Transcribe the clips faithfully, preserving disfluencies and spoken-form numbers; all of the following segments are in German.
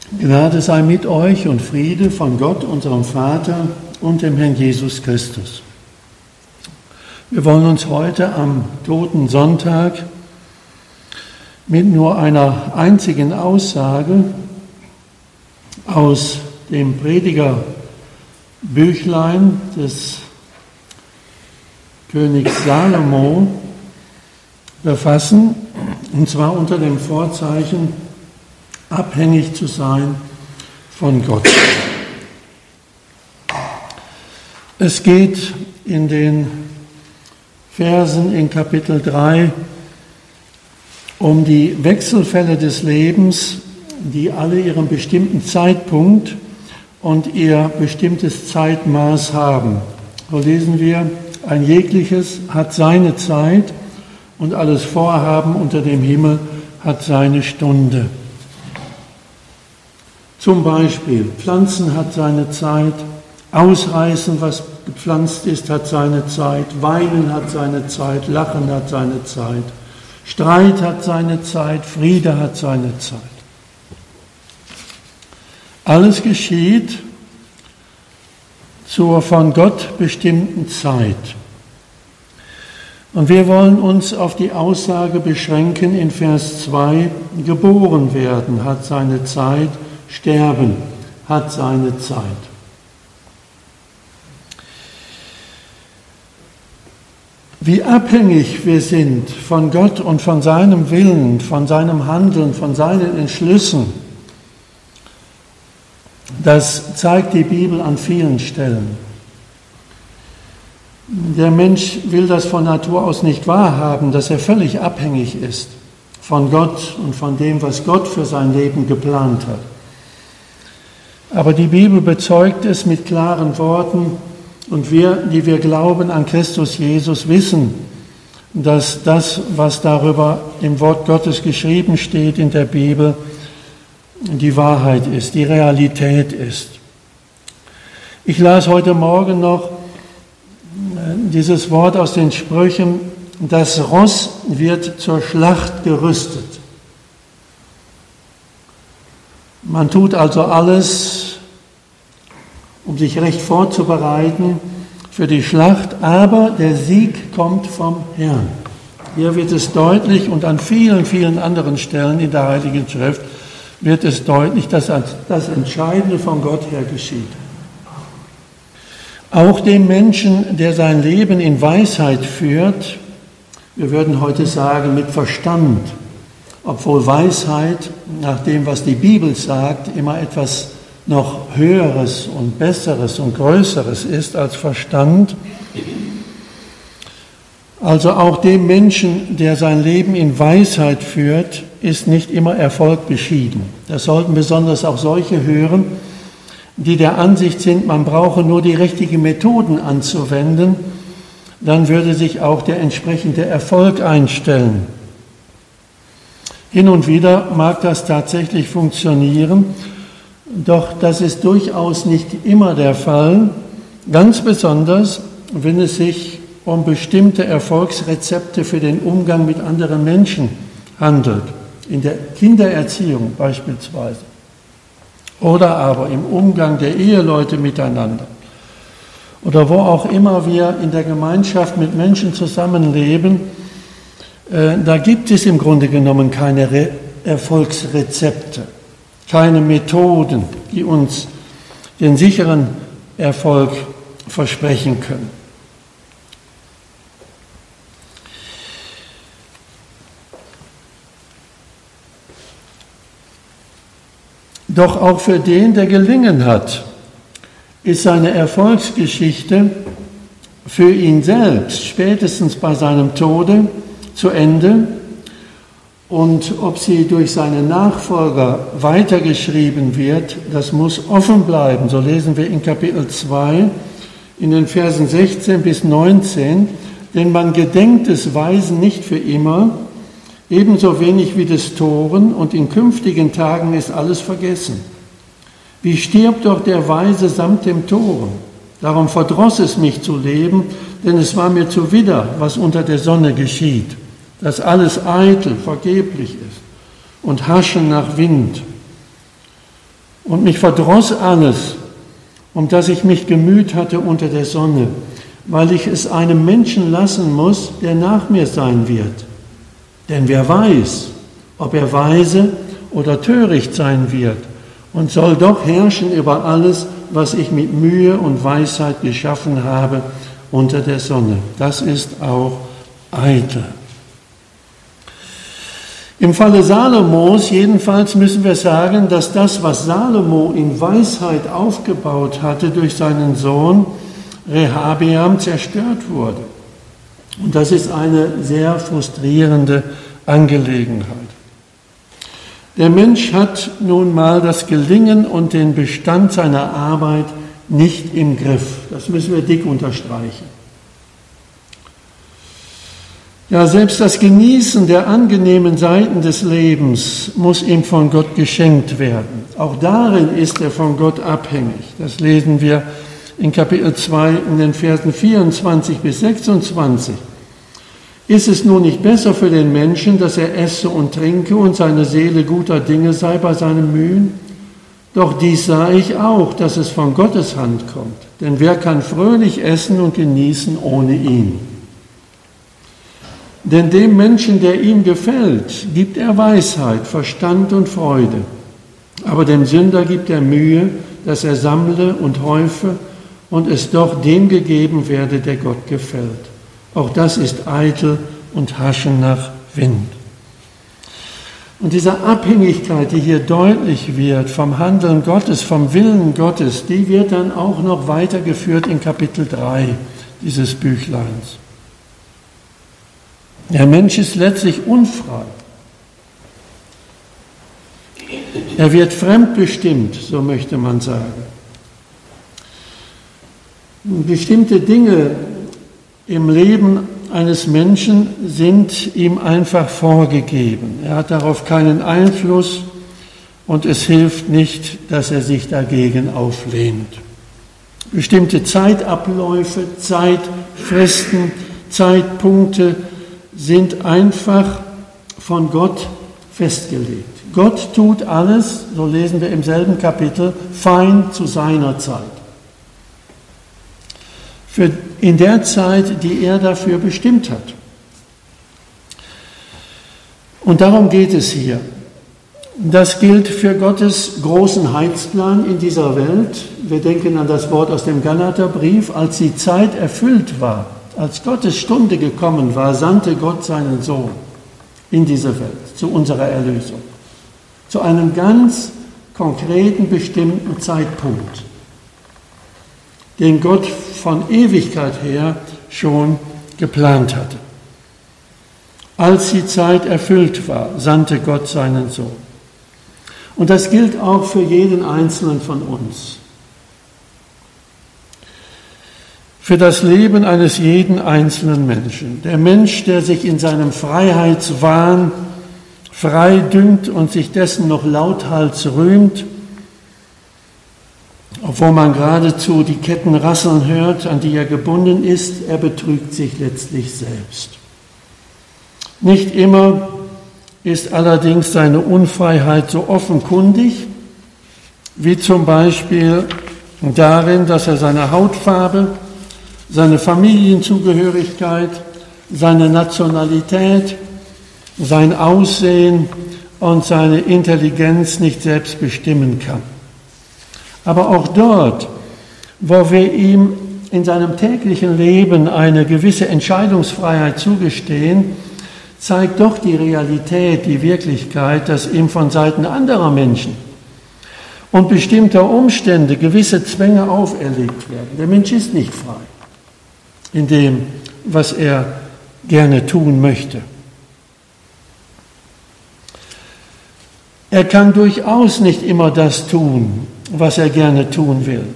Gnade sei mit euch und Friede von Gott, unserem Vater und dem Herrn Jesus Christus. Wir wollen uns heute am Totensonntag mit nur einer einzigen Aussage aus dem Predigerbüchlein des Königs Salomo befassen, und zwar unter dem Vorzeichen, abhängig zu sein von Gott. Es geht in den Versen in Kapitel drei um die Wechselfälle des Lebens, die alle ihren bestimmten Zeitpunkt und ihr bestimmtes Zeitmaß haben. So lesen wir, ein jegliches hat seine Zeit und alles Vorhaben unter dem Himmel hat seine Stunde. Zum Beispiel, Pflanzen hat seine Zeit, Ausreißen, was gepflanzt ist, hat seine Zeit, Weinen hat seine Zeit, Lachen hat seine Zeit, Streit hat seine Zeit, Friede hat seine Zeit. Alles geschieht zur von Gott bestimmten Zeit. Und wir wollen uns auf die Aussage beschränken in Vers zwei, geboren werden hat seine Zeit, sterben hat seine Zeit. Wie abhängig wir sind von Gott und von seinem Willen, von seinem Handeln, von seinen Entschlüssen, das zeigt die Bibel an vielen Stellen. Der Mensch will das von Natur aus nicht wahrhaben, dass er völlig abhängig ist von Gott und von dem, was Gott für sein Leben geplant hat. Aber die Bibel bezeugt es mit klaren Worten, und wir, die wir glauben an Christus Jesus, wissen, dass das, was darüber im Wort Gottes geschrieben steht in der Bibel, die Wahrheit ist, die Realität ist. Ich las heute Morgen noch dieses Wort aus den Sprüchen, das Ross wird zur Schlacht gerüstet. Man tut also alles, um sich recht vorzubereiten für die Schlacht, aber der Sieg kommt vom Herrn. Hier wird es deutlich, und an vielen, vielen anderen Stellen in der Heiligen Schrift wird es deutlich, dass das Entscheidende von Gott her geschieht. Auch dem Menschen, der sein Leben in Weisheit führt, wir würden heute sagen mit Verstand, obwohl Weisheit, nach dem, was die Bibel sagt, immer etwas noch Höheres und Besseres und Größeres ist als Verstand. Also auch dem Menschen, der sein Leben in Weisheit führt, ist nicht immer Erfolg beschieden. Das sollten besonders auch solche hören, die der Ansicht sind, man brauche nur die richtigen Methoden anzuwenden, dann würde sich auch der entsprechende Erfolg einstellen. Hin und wieder mag das tatsächlich funktionieren, doch das ist durchaus nicht immer der Fall, ganz besonders, wenn es sich um bestimmte Erfolgsrezepte für den Umgang mit anderen Menschen handelt, in der Kindererziehung beispielsweise, oder aber im Umgang der Eheleute miteinander, oder wo auch immer wir in der Gemeinschaft mit Menschen zusammenleben. Da gibt es im Grunde genommen keine Re- Erfolgsrezepte, keine Methoden, die uns den sicheren Erfolg versprechen können. Doch auch für den, der gelingen hat, ist seine Erfolgsgeschichte für ihn selbst spätestens bei seinem Tode zu Ende, und ob sie durch seine Nachfolger weitergeschrieben wird, das muss offen bleiben. So lesen wir in Kapitel zwei in den Versen sechzehn bis neunzehn, denn man gedenkt des Weisen nicht für immer, ebenso wenig wie des Toren, und in künftigen Tagen ist alles vergessen. Wie stirbt doch der Weise samt dem Toren? Darum verdross es mich zu leben, denn es war mir zuwider, was unter der Sonne geschieht, dass alles eitel, vergeblich ist und Haschen nach Wind. Und mich verdross alles, um das ich mich gemüht hatte unter der Sonne, weil ich es einem Menschen lassen muss, der nach mir sein wird. Denn wer weiß, ob er weise oder töricht sein wird, und soll doch herrschen über alles, was ich mit Mühe und Weisheit geschaffen habe unter der Sonne. Das ist auch eitel. Im Falle Salomos jedenfalls müssen wir sagen, dass das, was Salomo in Weisheit aufgebaut hatte durch seinen Sohn Rehabeam, zerstört wurde. Und das ist eine sehr frustrierende Angelegenheit. Der Mensch hat nun mal das Gelingen und den Bestand seiner Arbeit nicht im Griff. Das müssen wir dick unterstreichen. Ja, selbst das Genießen der angenehmen Seiten des Lebens muss ihm von Gott geschenkt werden. Auch darin ist er von Gott abhängig. Das lesen wir in Kapitel zwei in den Versen vierundzwanzig bis sechsundzwanzig. Ist es nun nicht besser für den Menschen, dass er esse und trinke und seine Seele guter Dinge sei bei seinem Mühen? Doch dies sah ich auch, dass es von Gottes Hand kommt. Denn wer kann fröhlich essen und genießen ohne ihn? Denn dem Menschen, der ihm gefällt, gibt er Weisheit, Verstand und Freude. Aber dem Sünder gibt er Mühe, dass er sammle und häufe und es doch dem gegeben werde, der Gott gefällt. Auch das ist eitel und Haschen nach Wind. Und diese Abhängigkeit, die hier deutlich wird vom Handeln Gottes, vom Willen Gottes, die wird dann auch noch weitergeführt in Kapitel drei dieses Büchleins. Der Mensch ist letztlich unfrei. Er wird fremdbestimmt, so möchte man sagen. Bestimmte Dinge im Leben eines Menschen sind ihm einfach vorgegeben. Er hat darauf keinen Einfluss und es hilft nicht, dass er sich dagegen auflehnt. Bestimmte Zeitabläufe, Zeitfristen, Zeitpunkte sind einfach von Gott festgelegt. Gott tut alles, so lesen wir im selben Kapitel, fein zu seiner Zeit. Für in der Zeit, die er dafür bestimmt hat. Und darum geht es hier. Das gilt für Gottes großen Heilsplan in dieser Welt. Wir denken an das Wort aus dem Galaterbrief, als die Zeit erfüllt war, als Gottes Stunde gekommen war, sandte Gott seinen Sohn in diese Welt, zu unserer Erlösung, zu einem ganz konkreten, bestimmten Zeitpunkt, den Gott von Ewigkeit her schon geplant hatte. Als die Zeit erfüllt war, sandte Gott seinen Sohn. Und das gilt auch für jeden Einzelnen von uns. Für das Leben eines jeden einzelnen Menschen. Der Mensch, der sich in seinem Freiheitswahn frei dünkt und sich dessen noch lauthals rühmt, obwohl man geradezu die Ketten rasseln hört, an die er gebunden ist, er betrügt sich letztlich selbst. Nicht immer ist allerdings seine Unfreiheit so offenkundig, wie zum Beispiel darin, dass er seine Hautfarbe, seine Familienzugehörigkeit, seine Nationalität, sein Aussehen und seine Intelligenz nicht selbst bestimmen kann. Aber auch dort, wo wir ihm in seinem täglichen Leben eine gewisse Entscheidungsfreiheit zugestehen, zeigt doch die Realität, die Wirklichkeit, dass ihm von Seiten anderer Menschen und bestimmter Umstände gewisse Zwänge auferlegt werden. Der Mensch ist nicht frei in dem, was er gerne tun möchte. Er kann durchaus nicht immer das tun, was er gerne tun will.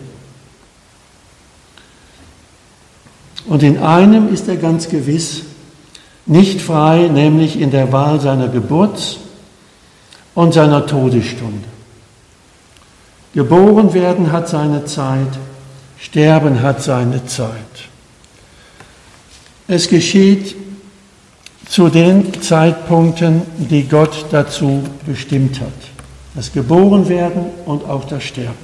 Und in einem ist er ganz gewiss nicht frei, nämlich in der Wahl seiner Geburts- und seiner Todesstunde. Geboren werden hat seine Zeit, sterben hat seine Zeit. Es geschieht zu den Zeitpunkten, die Gott dazu bestimmt hat. Das Geborenwerden und auch das Sterben.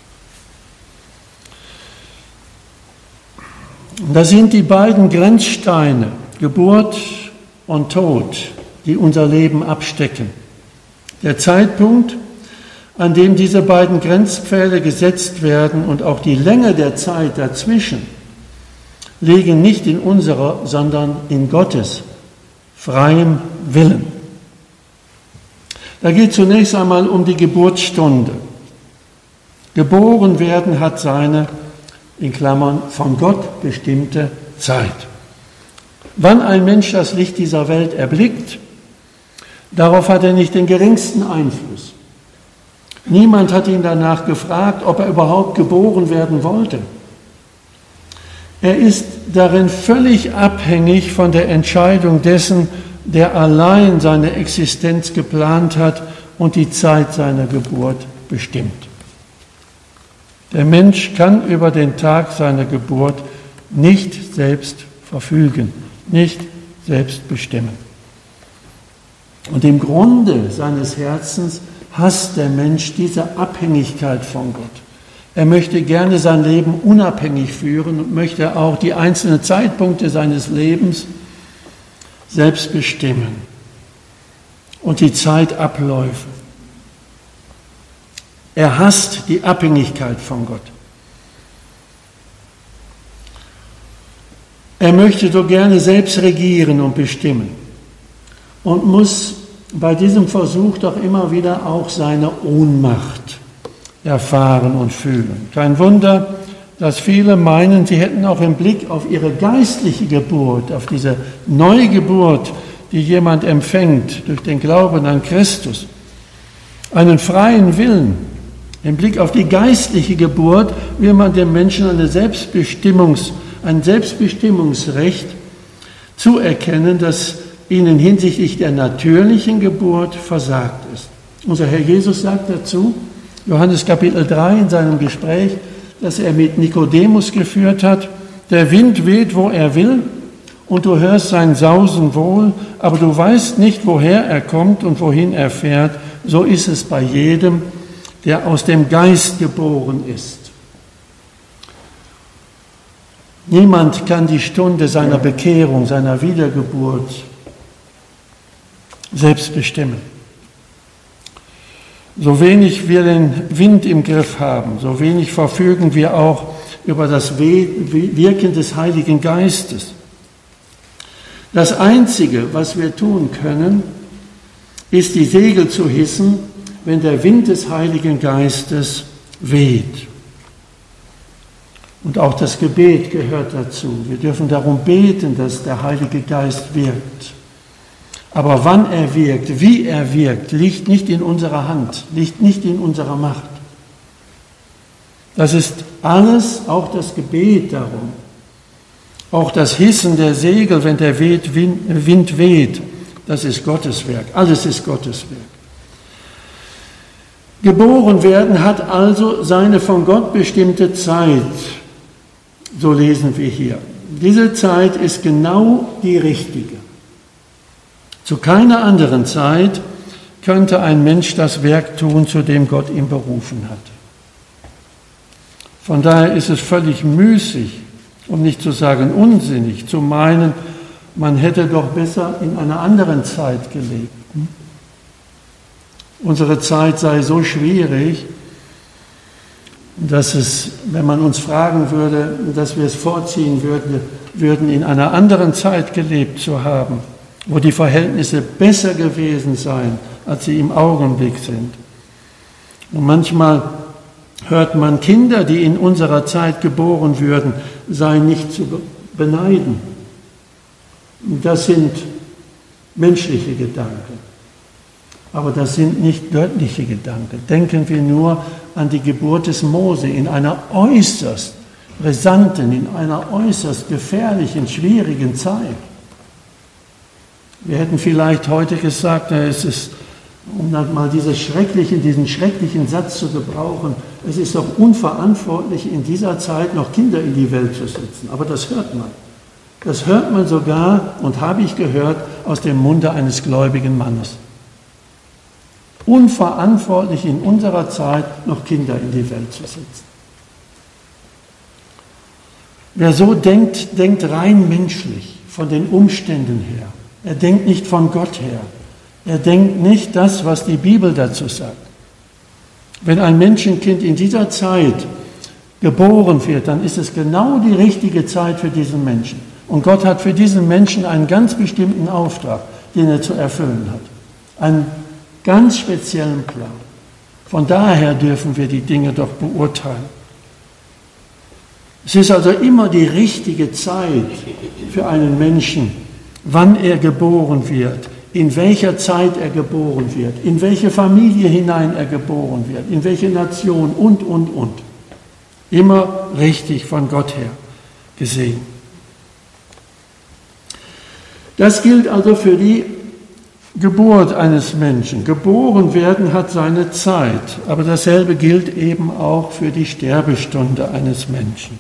Das sind die beiden Grenzsteine, Geburt und Tod, die unser Leben abstecken. Der Zeitpunkt, an dem diese beiden Grenzpfähle gesetzt werden und auch die Länge der Zeit dazwischen, liegen nicht in unserer, sondern in Gottes freiem Willen. Da geht zunächst einmal um die Geburtsstunde. Geboren werden hat seine, in Klammern, von Gott bestimmte Zeit. Wann ein Mensch das Licht dieser Welt erblickt, darauf hat er nicht den geringsten Einfluss. Niemand hat ihn danach gefragt, ob er überhaupt geboren werden wollte. Er ist darin völlig abhängig von der Entscheidung dessen, der allein seine Existenz geplant hat und die Zeit seiner Geburt bestimmt. Der Mensch kann über den Tag seiner Geburt nicht selbst verfügen, nicht selbst bestimmen. Und im Grunde seines Herzens hasst der Mensch diese Abhängigkeit von Gott. Er möchte gerne sein Leben unabhängig führen und möchte auch die einzelnen Zeitpunkte seines Lebens selbst bestimmen und die Zeitabläufe. Er hasst die Abhängigkeit von Gott. Er möchte so gerne selbst regieren und bestimmen und muss bei diesem Versuch doch immer wieder auch seine Ohnmacht erfahren und fühlen. Kein Wunder, dass viele meinen, sie hätten auch im Blick auf ihre geistliche Geburt, auf diese Neugeburt, die jemand empfängt durch den Glauben an Christus, einen freien Willen. Im Blick auf die geistliche Geburt will man dem Menschen eine Selbstbestimmungs, ein Selbstbestimmungsrecht zuerkennen, das ihnen hinsichtlich der natürlichen Geburt versagt ist. Unser Herr Jesus sagt dazu, Johannes Kapitel drei in seinem Gespräch, das er mit Nikodemus geführt hat, der Wind weht, wo er will, und du hörst sein Sausen wohl, aber du weißt nicht, woher er kommt und wohin er fährt. So ist es bei jedem, der aus dem Geist geboren ist. Niemand kann die Stunde seiner Bekehrung, seiner Wiedergeburt selbst bestimmen. So wenig wir den Wind im Griff haben, so wenig verfügen wir auch über das Wirken des Heiligen Geistes. Das Einzige, was wir tun können, ist die Segel zu hissen, wenn der Wind des Heiligen Geistes weht. Und auch das Gebet gehört dazu. Wir dürfen darum beten, dass der Heilige Geist wirkt. Aber wann er wirkt, wie er wirkt, liegt nicht in unserer Hand, liegt nicht in unserer Macht. Das ist alles, auch das Gebet darum. Auch das Hissen der Segel, wenn der Wind weht, das ist Gottes Werk. Alles ist Gottes Werk. Geboren werden hat also seine von Gott bestimmte Zeit. So lesen wir hier. Diese Zeit ist genau die richtige. Zu keiner anderen Zeit könnte ein Mensch das Werk tun, zu dem Gott ihn berufen hat. Von daher ist es völlig müßig, um nicht zu sagen unsinnig, zu meinen, man hätte doch besser in einer anderen Zeit gelebt. Unsere Zeit sei so schwierig, dass es, wenn man uns fragen würde, dass wir es vorziehen würden, würden in einer anderen Zeit gelebt zu haben, wo die Verhältnisse besser gewesen seien, als sie im Augenblick sind. Und manchmal hört man, Kinder, die in unserer Zeit geboren würden, seien nicht zu beneiden. Das sind menschliche Gedanken, aber das sind nicht göttliche Gedanken. Denken wir nur an die Geburt des Mose in einer äußerst brisanten, in einer äußerst gefährlichen, schwierigen Zeit. Wir hätten vielleicht heute gesagt, es ist, um dann mal diese schrecklichen, diesen schrecklichen Satz zu gebrauchen, es ist doch unverantwortlich, in dieser Zeit noch Kinder in die Welt zu setzen. Aber das hört man. Das hört man sogar, und habe ich gehört, aus dem Munde eines gläubigen Mannes. unverantwortlich in unserer Zeit noch Kinder in die Welt zu setzen. Wer so denkt, denkt rein menschlich, von den Umständen her. Er denkt nicht von Gott her. Er denkt nicht das, was die Bibel dazu sagt. Wenn ein Menschenkind in dieser Zeit geboren wird, dann ist es genau die richtige Zeit für diesen Menschen. Und Gott hat für diesen Menschen einen ganz bestimmten Auftrag, den er zu erfüllen hat. Einen ganz speziellen Plan. Von daher dürfen wir die Dinge doch beurteilen. Es ist also immer die richtige Zeit für einen Menschen, wann er geboren wird, in welcher Zeit er geboren wird, in welche Familie hinein er geboren wird, in welche Nation und, und, und. Immer richtig von Gott her gesehen. Das gilt also für die Geburt eines Menschen. Geboren werden hat seine Zeit, aber dasselbe gilt eben auch für die Sterbestunde eines Menschen.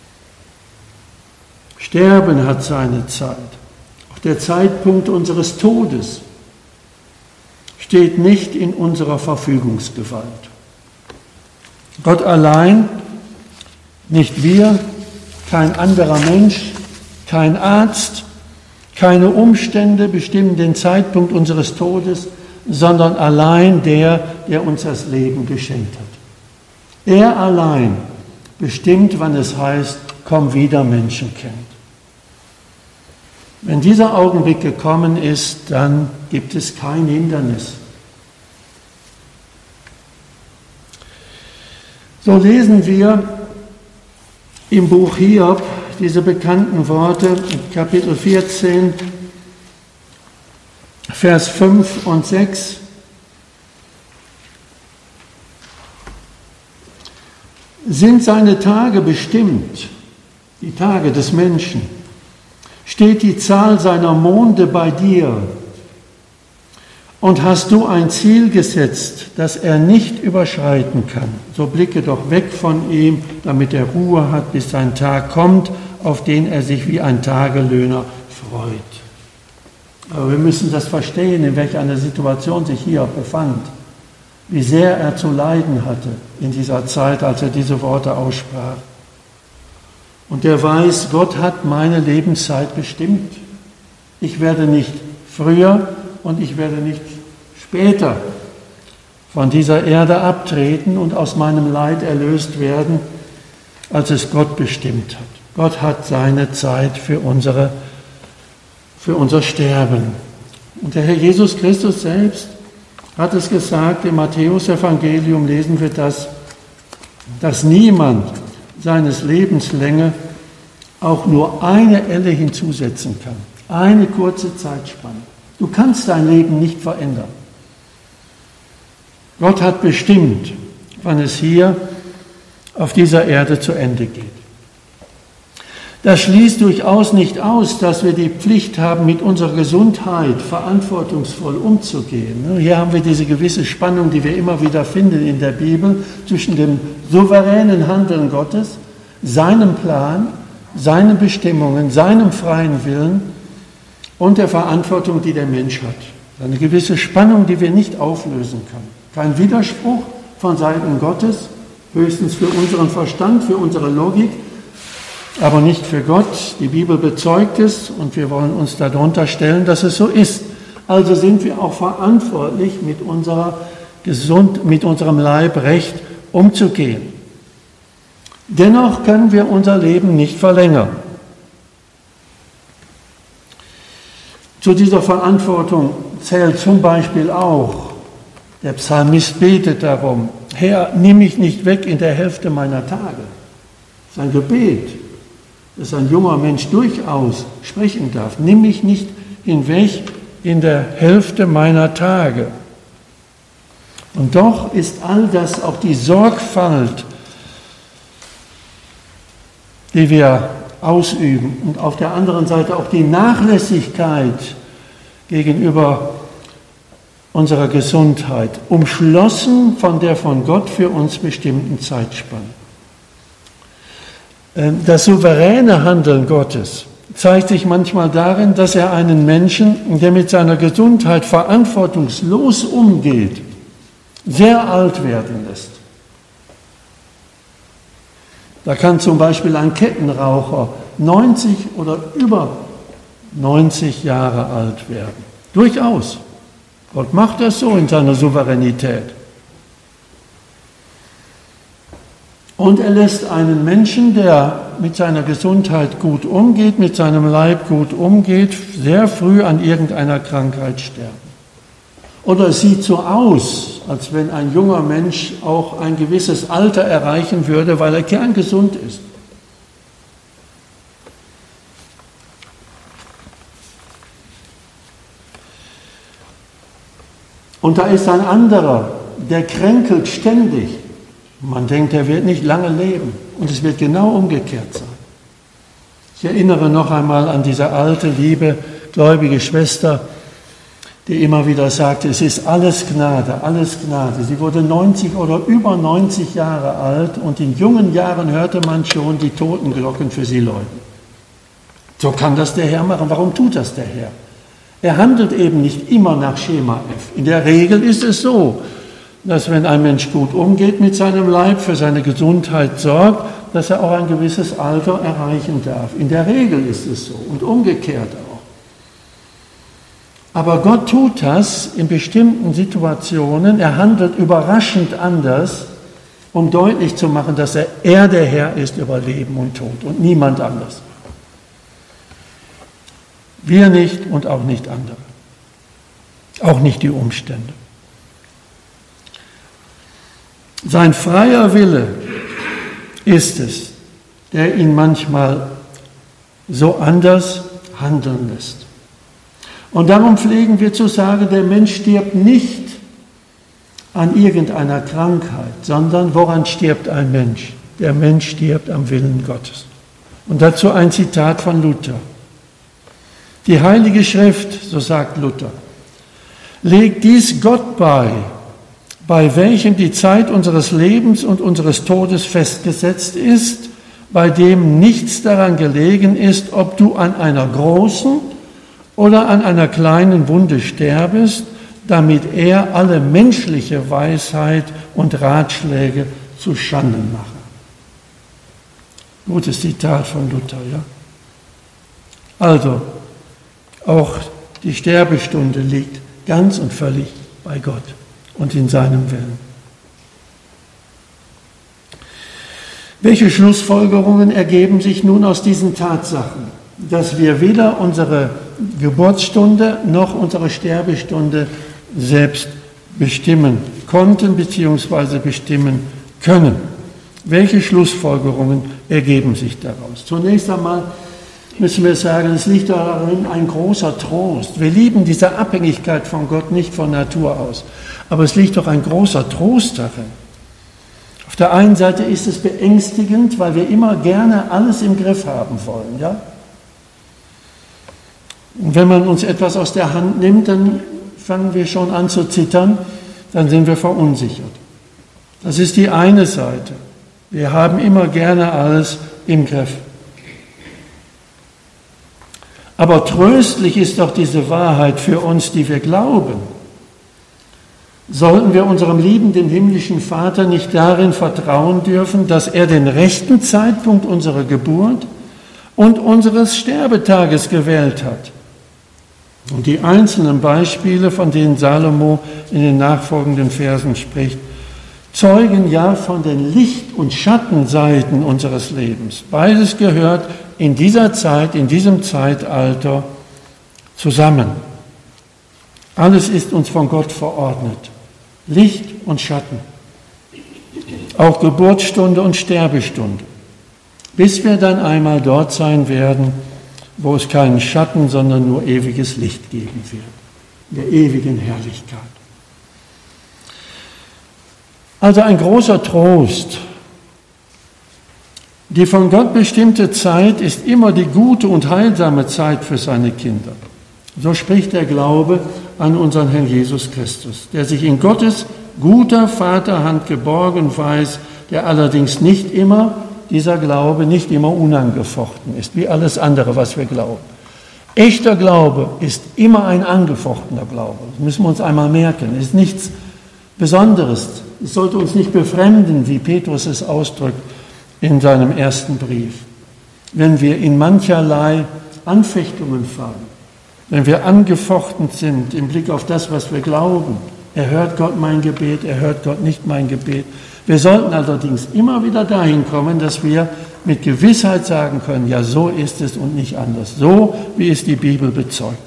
Sterben hat seine Zeit. Auch der Zeitpunkt unseres Todes steht nicht in unserer Verfügungsgewalt. Gott allein, nicht wir, kein anderer Mensch, kein Arzt, keine Umstände bestimmen den Zeitpunkt unseres Todes, sondern allein der, der uns das Leben geschenkt hat. Er allein bestimmt, wann es heißt, komm wieder, Menschenkind. Wenn dieser Augenblick gekommen ist, dann gibt es kein Hindernis. So lesen wir im Buch Hiob diese bekannten Worte, Kapitel vierzehn, Vers fünf und sechs. Sind seine Tage bestimmt, die Tage des Menschen? Steht die Zahl seiner Monde bei dir? Und hast du ein Ziel gesetzt, das er nicht überschreiten kann? So blicke doch weg von ihm, damit er Ruhe hat, bis sein Tag kommt, auf den er sich wie ein Tagelöhner freut. Aber wir müssen das verstehen, in welch einer Situation sich hier befand, wie sehr er zu leiden hatte in dieser Zeit, als er diese Worte aussprach. Und er weiß, Gott hat meine Lebenszeit bestimmt. Ich werde nicht früher und ich werde nicht später von dieser Erde abtreten und aus meinem Leid erlöst werden, als es Gott bestimmt hat. Gott hat seine Zeit für, unsere, für unser Sterben. Und der Herr Jesus Christus selbst hat es gesagt, im Matthäus-Evangelium lesen wir das, dass niemand seines Lebens Länge auch nur eine Elle hinzusetzen kann. Eine kurze Zeitspanne. Du kannst dein Leben nicht verändern. Gott hat bestimmt, wann es hier auf dieser Erde zu Ende geht. Das schließt durchaus nicht aus, dass wir die Pflicht haben, mit unserer Gesundheit verantwortungsvoll umzugehen. Hier haben wir diese gewisse Spannung, die wir immer wieder finden in der Bibel, zwischen dem souveränen Handeln Gottes, seinem Plan, seinen Bestimmungen, seinem freien Willen und der Verantwortung, die der Mensch hat. Eine gewisse Spannung, die wir nicht auflösen können. Kein Widerspruch von Seiten Gottes, höchstens für unseren Verstand, für unsere Logik, aber nicht für Gott. Die Bibel bezeugt es und wir wollen uns darunter stellen, dass es so ist. Also sind wir auch verantwortlich, mit, unserer Gesund, mit unserem Leib recht umzugehen. Dennoch können wir unser Leben nicht verlängern. Zu dieser Verantwortung zählt zum Beispiel auch, der Psalmist betet darum, Herr, nimm mich nicht weg in der Hälfte meiner Tage. Das ist ein Gebet, dass ein junger Mensch durchaus sprechen darf. Nimm mich nicht hinweg in der Hälfte meiner Tage. Und doch ist all das, auch die Sorgfalt, die wir ausüben und auf der anderen Seite auch die Nachlässigkeit gegenüber unserer Gesundheit, umschlossen von der von Gott für uns bestimmten Zeitspanne. Das souveräne Handeln Gottes zeigt sich manchmal darin, dass er einen Menschen, der mit seiner Gesundheit verantwortungslos umgeht, sehr alt werden lässt. Da kann zum Beispiel ein Kettenraucher neunzig oder über neunzig Jahre alt werden. Durchaus. Gott macht das so in seiner Souveränität. Und er lässt einen Menschen, der mit seiner Gesundheit gut umgeht, mit seinem Leib gut umgeht, sehr früh an irgendeiner Krankheit sterben. Oder es sieht so aus, als wenn ein junger Mensch auch ein gewisses Alter erreichen würde, weil er kerngesund ist. Und da ist ein anderer, der kränkelt ständig. Man denkt, er wird nicht lange leben. Und es wird genau umgekehrt sein. Ich erinnere noch einmal an diese alte, liebe, gläubige Schwester, die immer wieder sagte, es ist alles Gnade, alles Gnade. Sie wurde neunzig oder über neunzig Jahre alt und in jungen Jahren hörte man schon die Totenglocken für sie läuten. So kann das der Herr machen. Warum tut das der Herr? Er handelt eben nicht immer nach Schema F. In der Regel ist es so, dass wenn ein Mensch gut umgeht mit seinem Leib, für seine Gesundheit sorgt, dass er auch ein gewisses Alter erreichen darf. In der Regel ist es so und umgekehrt auch. Aber Gott tut das in bestimmten Situationen. Er handelt überraschend anders, um deutlich zu machen, dass er, er der Herr ist über Leben und Tod und niemand anders. Wir nicht und auch nicht andere. Auch nicht die Umstände. Sein freier Wille ist es, der ihn manchmal so anders handeln lässt. Und darum pflegen wir zu sagen, der Mensch stirbt nicht an irgendeiner Krankheit, sondern woran stirbt ein Mensch? Der Mensch stirbt am Willen Gottes. Und dazu ein Zitat von Luther. Die Heilige Schrift, so sagt Luther, legt dies Gott bei, bei welchem die Zeit unseres Lebens und unseres Todes festgesetzt ist, bei dem nichts daran gelegen ist, ob du an einer großen oder an einer kleinen Wunde sterbest, damit er alle menschliche Weisheit und Ratschläge zu Schanden mache. Gutes Zitat von Luther, ja? Also, auch die Sterbestunde liegt ganz und völlig bei Gott und in seinem Willen. Welche Schlussfolgerungen ergeben sich nun aus diesen Tatsachen? Dass wir weder unsere Geburtsstunde noch unsere Sterbestunde selbst bestimmen konnten bzw. bestimmen können. Welche Schlussfolgerungen ergeben sich daraus? Zunächst einmal müssen wir sagen, es liegt darin ein großer Trost. Wir lieben diese Abhängigkeit von Gott nicht von Natur aus, aber es liegt doch ein großer Trost darin. Auf der einen Seite ist es beängstigend, weil wir immer gerne alles im Griff haben wollen, ja? Und wenn man uns etwas aus der Hand nimmt, dann fangen wir schon an zu zittern, dann sind wir verunsichert. Das ist die eine Seite. Wir haben immer gerne alles im Griff. Aber tröstlich ist doch diese Wahrheit für uns, die wir glauben. Sollten wir unserem liebenden himmlischen Vater nicht darin vertrauen dürfen, dass er den rechten Zeitpunkt unserer Geburt und unseres Sterbetages gewählt hat? Und die einzelnen Beispiele, von denen Salomo in den nachfolgenden Versen spricht, zeugen ja von den Licht- und Schattenseiten unseres Lebens. Beides gehört in dieser Zeit, in diesem Zeitalter zusammen. Alles ist uns von Gott verordnet. Licht und Schatten. Auch Geburtsstunde und Sterbestunde. Bis wir dann einmal dort sein werden, wo es keinen Schatten, sondern nur ewiges Licht geben wird. In der ewigen Herrlichkeit. Also ein großer Trost. Die von Gott bestimmte Zeit ist immer die gute und heilsame Zeit für seine Kinder. So spricht der Glaube an unseren Herrn Jesus Christus, der sich in Gottes guter Vaterhand geborgen weiß, der allerdings nicht immer, dieser Glaube nicht immer unangefochten ist, wie alles andere, was wir glauben. Echter Glaube ist immer ein angefochtener Glaube. Das müssen wir uns einmal merken. Es ist nichts Besonderes. Es sollte uns nicht befremden, wie Petrus es ausdrückt in seinem ersten Brief. Wenn wir in mancherlei Anfechtungen fallen, wenn wir angefochten sind im Blick auf das, was wir glauben, erhört Gott mein Gebet, erhört Gott nicht mein Gebet. Wir sollten allerdings immer wieder dahin kommen, dass wir mit Gewissheit sagen können, ja, so ist es und nicht anders, so wie es die Bibel bezeugt.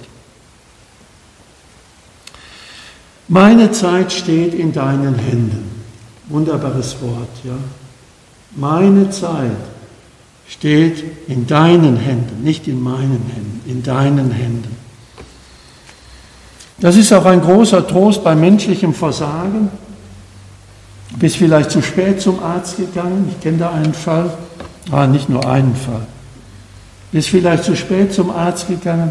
Meine Zeit steht in deinen Händen. Wunderbares Wort, ja. Meine Zeit steht in deinen Händen, nicht in meinen Händen, in deinen Händen. Das ist auch ein großer Trost bei menschlichem Versagen. Du bist vielleicht zu spät zum Arzt gegangen, ich kenne da einen Fall, ah, nicht nur einen Fall. Du bist vielleicht zu spät zum Arzt gegangen.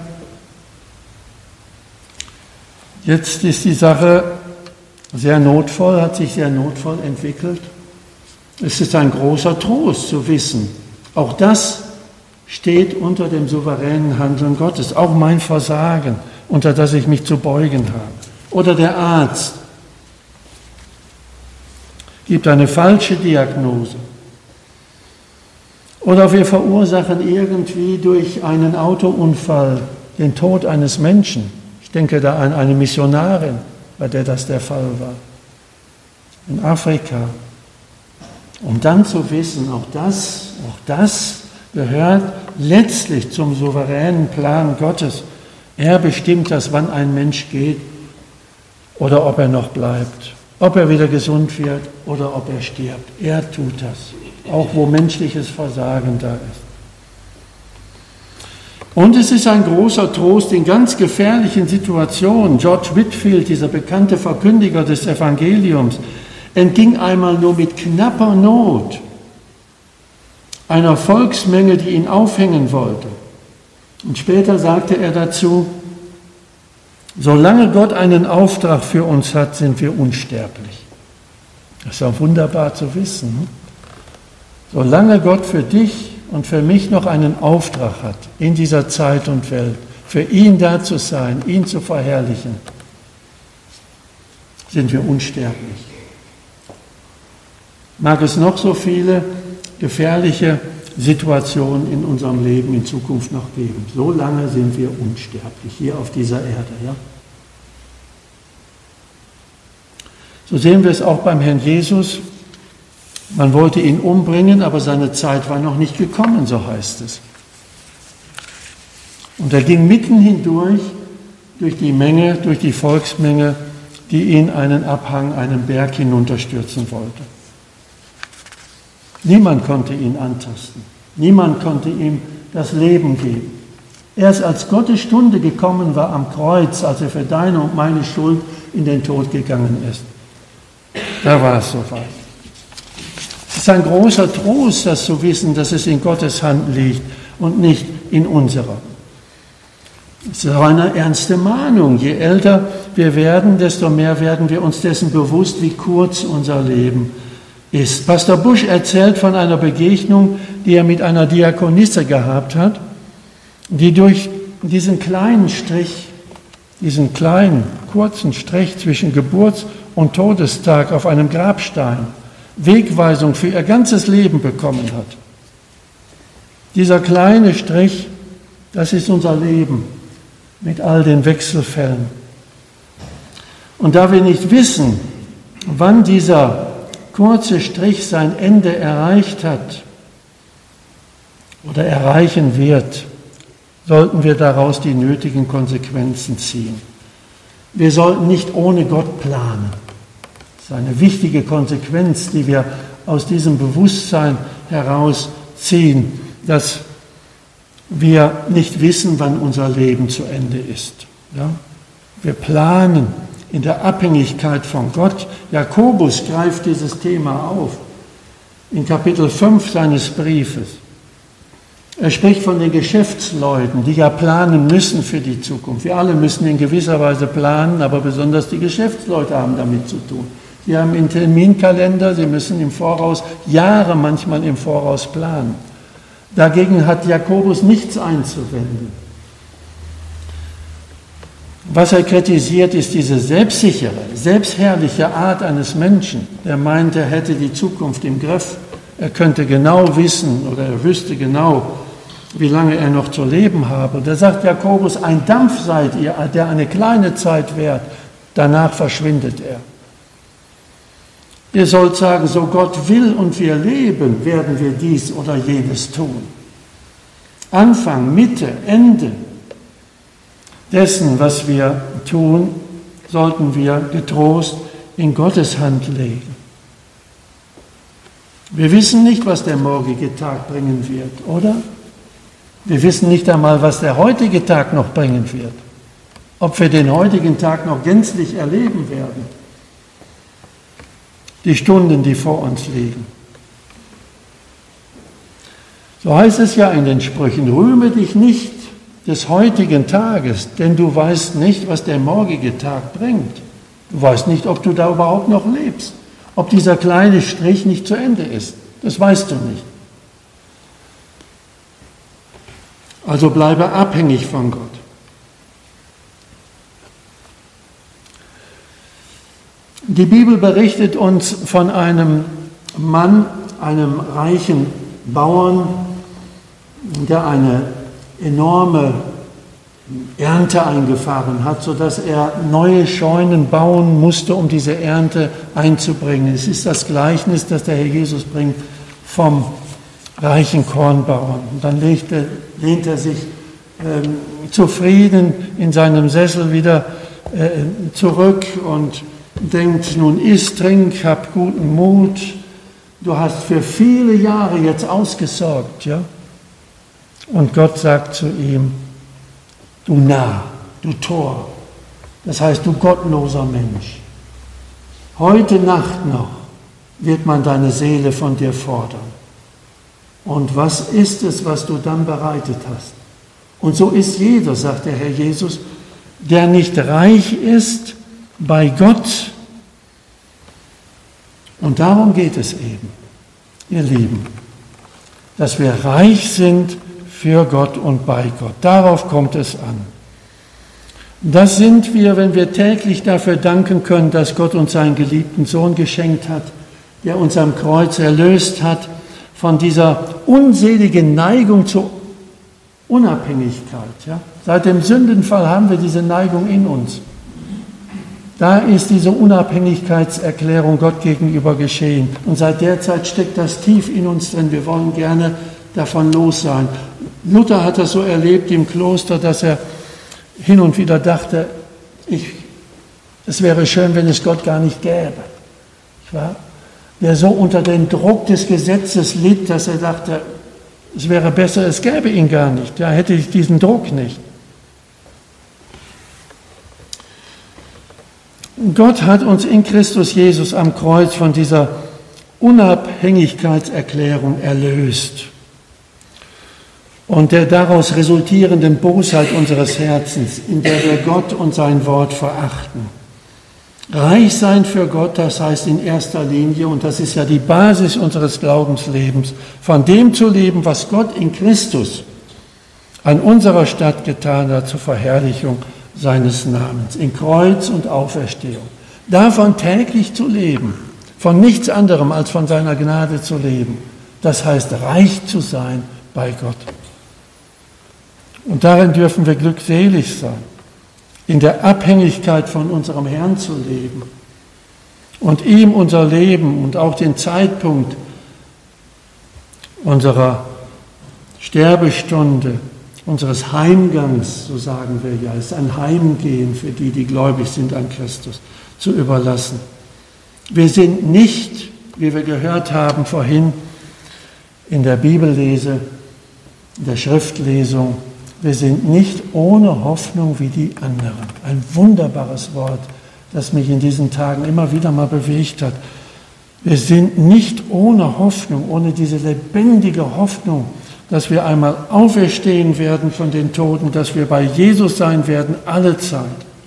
Jetzt ist die Sache sehr notvoll, hat sich sehr notvoll entwickelt. Es ist ein großer Trost zu wissen, auch das steht unter dem souveränen Handeln Gottes, auch mein Versagen, unter das ich mich zu beugen habe. Oder der Arzt gibt eine falsche Diagnose. Oder wir verursachen irgendwie durch einen Autounfall den Tod eines Menschen. Ich denke da an eine Missionarin, bei der das der Fall war, in Afrika. Um dann zu wissen, auch das, auch das gehört letztlich zum souveränen Plan Gottes. Er bestimmt das, wann ein Mensch geht oder ob er noch bleibt, ob er wieder gesund wird oder ob er stirbt. Er tut das, auch wo menschliches Versagen da ist. Und es ist ein großer Trost in ganz gefährlichen Situationen. George Whitefield, dieser bekannte Verkündiger des Evangeliums, entging einmal nur mit knapper Not einer Volksmenge, die ihn aufhängen wollte. Und später sagte er dazu, solange Gott einen Auftrag für uns hat, sind wir unsterblich. Das ist auch wunderbar zu wissen. Solange Gott für dich und für mich noch einen Auftrag hat in dieser Zeit und Welt, für ihn da zu sein, ihn zu verherrlichen, sind wir unsterblich. Mag es noch so viele gefährliche Situationen in unserem Leben in Zukunft noch geben. So lange sind wir unsterblich hier auf dieser Erde. Ja? So sehen wir es auch beim Herrn Jesus. Man wollte ihn umbringen, aber seine Zeit war noch nicht gekommen, so heißt es. Und er ging mitten hindurch, durch die Menge, durch die Volksmenge, die ihn einen Abhang, einen Berg hinunterstürzen wollte. Niemand konnte ihn antasten. Niemand konnte ihm das Leben geben. Erst als Gottes Stunde gekommen war am Kreuz, als er für deine und meine Schuld in den Tod gegangen ist, da war es soweit. Es ist ein großer Trost, das zu wissen, dass es in Gottes Hand liegt und nicht in unserer. Es ist auch eine ernste Mahnung. Je älter wir werden, desto mehr werden wir uns dessen bewusst, wie kurz unser Leben ist. Pastor Busch erzählt von einer Begegnung, die er mit einer Diakonisse gehabt hat, die durch diesen kleinen Strich, diesen kleinen, kurzen Strich zwischen Geburts- und Todestag auf einem Grabstein Wegweisung für ihr ganzes Leben bekommen hat. Dieser kleine Strich, das ist unser Leben mit all den Wechselfällen. Und da wir nicht wissen, wann dieser kurze Strich sein Ende erreicht hat oder erreichen wird, sollten wir daraus die nötigen Konsequenzen ziehen. Wir sollten nicht ohne Gott planen. Das ist eine wichtige Konsequenz, die wir aus diesem Bewusstsein herausziehen, dass wir nicht wissen, wann unser Leben zu Ende ist. Ja? Wir planen in der Abhängigkeit von Gott. Jakobus greift dieses Thema auf in Kapitel fünf seines Briefes. Er spricht von den Geschäftsleuten, die ja planen müssen für die Zukunft. Wir alle müssen in gewisser Weise planen, aber besonders die Geschäftsleute haben damit zu tun. Sie haben einen Terminkalender, sie müssen im Voraus, Jahre manchmal im Voraus planen. Dagegen hat Jakobus nichts einzuwenden. Was er kritisiert, ist diese selbstsichere, selbstherrliche Art eines Menschen, der meint, er hätte die Zukunft im Griff. Er könnte genau wissen oder er wüsste genau, wie lange er noch zu leben habe. Und da sagt Jakobus, ein Dampf seid ihr, der eine kleine Zeit währt, danach verschwindet er. Ihr sollt sagen, so Gott will und wir leben, werden wir dies oder jenes tun. Anfang, Mitte, Ende dessen, was wir tun, sollten wir getrost in Gottes Hand legen. Wir wissen nicht, was der morgige Tag bringen wird, oder? Wir wissen nicht einmal, was der heutige Tag noch bringen wird. Ob wir den heutigen Tag noch gänzlich erleben werden. Die Stunden, die vor uns liegen. So heißt es ja in den Sprüchen, rühme dich nicht des heutigen Tages, denn du weißt nicht, was der morgige Tag bringt. Du weißt nicht, ob du da überhaupt noch lebst, ob dieser kleine Strich nicht zu Ende ist. Das weißt du nicht. Also bleibe abhängig von Gott. Die Bibel berichtet uns von einem Mann, einem reichen Bauern, der eine enorme Ernte eingefahren hat, sodass er neue Scheunen bauen musste, um diese Ernte einzubringen. Es ist das Gleichnis, das der Herr Jesus bringt vom reichen Kornbauern. Und dann lehnt er, lehnt er sich äh, zufrieden in seinem Sessel wieder äh, zurück und denkt, nun iss, trink, hab guten Mut. Du hast für viele Jahre jetzt ausgesorgt, ja? Und Gott sagt zu ihm, du Narr, du Tor, das heißt, du gottloser Mensch, heute Nacht noch wird man deine Seele von dir fordern. Und was ist es, was du dann bereitet hast? Und so ist jeder, sagt der Herr Jesus, der nicht reich ist bei Gott. Und darum geht es eben, ihr Lieben, dass wir reich sind für Gott und bei Gott. Darauf kommt es an. Das sind wir, wenn wir täglich dafür danken können, dass Gott uns seinen geliebten Sohn geschenkt hat, der uns am Kreuz erlöst hat von dieser unseligen Neigung zur Unabhängigkeit. Ja? Seit dem Sündenfall haben wir diese Neigung in uns. Da ist diese Unabhängigkeitserklärung Gott gegenüber geschehen. Und seit der Zeit steckt das tief in uns drin. Wir wollen gerne davon los sein. Luther hat das so erlebt im Kloster, dass er hin und wieder dachte, ich, es wäre schön, wenn es Gott gar nicht gäbe. Nicht wahr? Der so unter dem Druck des Gesetzes litt, dass er dachte, es wäre besser, es gäbe ihn gar nicht. Da hätte ich diesen Druck nicht. Gott hat uns in Christus Jesus am Kreuz von dieser Unabhängigkeitserklärung erlöst und der daraus resultierenden Bosheit unseres Herzens, in der wir Gott und sein Wort verachten. Reich sein für Gott, das heißt in erster Linie, und das ist ja die Basis unseres Glaubenslebens, von dem zu leben, was Gott in Christus an unserer Stadt getan hat zur Verherrlichung seines Namens, in Kreuz und Auferstehung. Davon täglich zu leben, von nichts anderem als von seiner Gnade zu leben, das heißt reich zu sein bei Gott. Und darin dürfen wir glückselig sein, in der Abhängigkeit von unserem Herrn zu leben und ihm unser Leben und auch den Zeitpunkt unserer Sterbestunde, unseres Heimgangs, so sagen wir ja, ist ein Heimgehen für die, die gläubig sind an Christus, zu überlassen. Wir sind nicht, wie wir gehört haben vorhin in der Bibellese, in der Schriftlesung, wir sind nicht ohne Hoffnung wie die anderen. Ein wunderbares Wort, das mich in diesen Tagen immer wieder mal bewegt hat. Wir sind nicht ohne Hoffnung, ohne diese lebendige Hoffnung, dass wir einmal auferstehen werden von den Toten, dass wir bei Jesus sein werden, alle Zeit.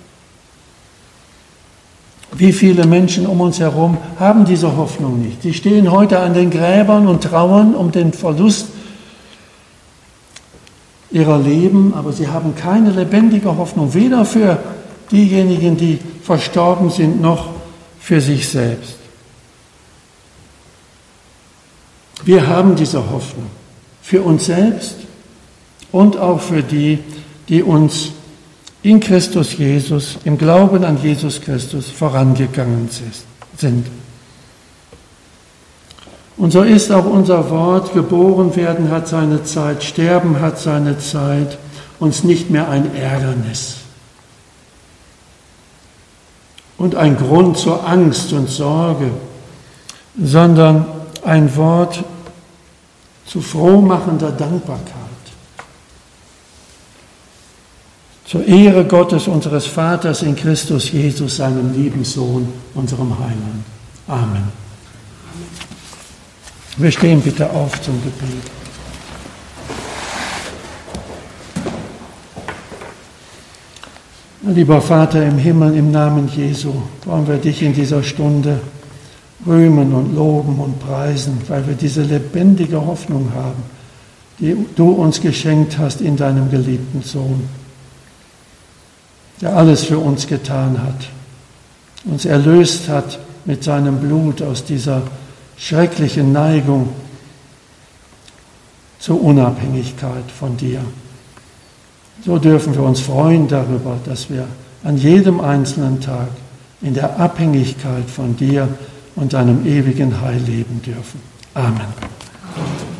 Wie viele Menschen um uns herum haben diese Hoffnung nicht? Sie stehen heute an den Gräbern und trauern um den Verlust ihrer Leben, aber sie haben keine lebendige Hoffnung, weder für diejenigen, die verstorben sind, noch für sich selbst. Wir haben diese Hoffnung für uns selbst und auch für die, die uns in Christus Jesus, im Glauben an Jesus Christus vorangegangen sind. Und so ist auch unser Wort, geboren werden hat seine Zeit, sterben hat seine Zeit, uns nicht mehr ein Ärgernis und ein Grund zur Angst und Sorge, sondern ein Wort zu frohmachender Dankbarkeit. Zur Ehre Gottes, unseres Vaters in Christus Jesus, seinem lieben Sohn, unserem Heiland. Amen. Wir stehen bitte auf zum Gebet. Lieber Vater im Himmel, im Namen Jesu, wollen wir dich in dieser Stunde rühmen und loben und preisen, weil wir diese lebendige Hoffnung haben, die du uns geschenkt hast in deinem geliebten Sohn, der alles für uns getan hat, uns erlöst hat mit seinem Blut aus dieser schrecklichen Neigung zur Unabhängigkeit von dir. So dürfen wir uns freuen darüber, dass wir an jedem einzelnen Tag in der Abhängigkeit von dir und deinem ewigen Heil leben dürfen. Amen.